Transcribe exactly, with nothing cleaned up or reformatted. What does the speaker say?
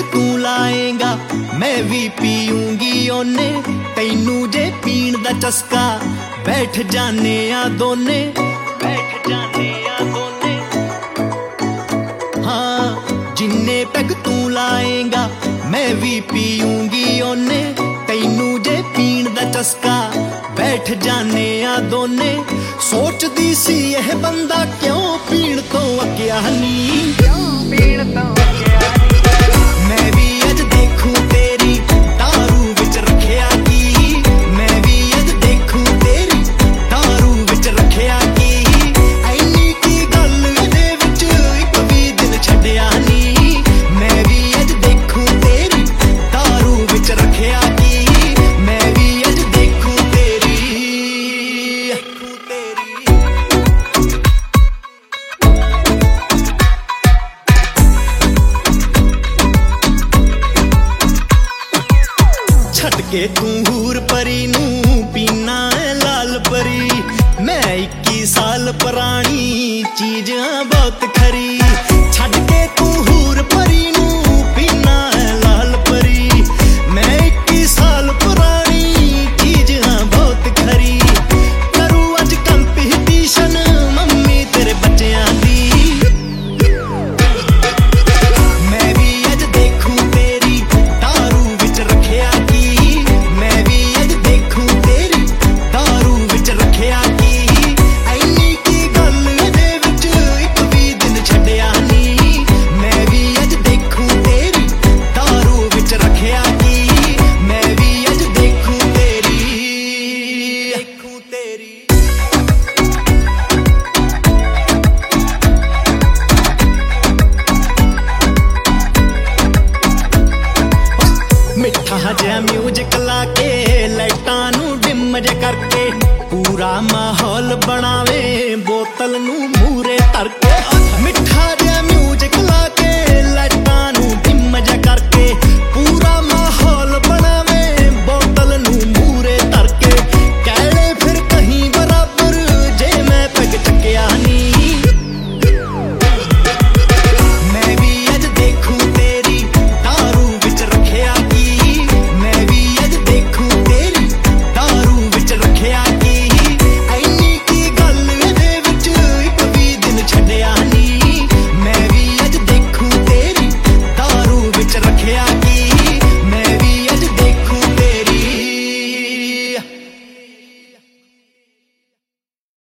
तू लाएगा मैं भी पीऊंगी ओने, तैनू जे पीण दा चस्का बैठ जाने आ दोने, बैठ जाने आ दोने। हाँ जिन्ने पैग तू लाएगा मैं भी पीऊंगी ओने, तैनू जे पीण दा चस्का बैठ जाने आ दोने। सोचदी सी यह बंदा क्यों पीण तो अग्या नी, क्यों पीण तो अग्या नी। मैं भी अज देखूं तेरी दारू विच रखिया की, मैं भी अज देखूं तेरी दारू विच रखिया की। ऐनी की गल इहदे विच इक भी दिन छड्डिया नी, मैं भी अज देखूं तेरी दारू विच रखिया की, मैं भी अज देखूं तेरी देखूं तेरी। छट के तू हूर परी नू पीना है लाल परी, मैं इक्की साल पुरानी चीज हाँ बहुत खरी। छट के तू हूर परी नू पीना है लाल परी, मैं इक्की साल पुरानी चीज हाँ बहुत खरी। करूँ अज कंपीटीशन मम्मी तेरे बच्चियां दी, मैं भी अज देखूं तेरी दारू विच रखिया की, मैं भी अज देखूं तेरी दारू विच रखिया की। ऐनी की गल इहदे विच इक भी दिन छड्डिया नी, मैं भी अज देखूं तेरी दारू विच रखिया की, मैं भी अज देखूं तेरी देखूं तेरी। मिठा जिहा म्यूजिक ला के लाइटां नू डिम जे करके पूरा माहौल बनावे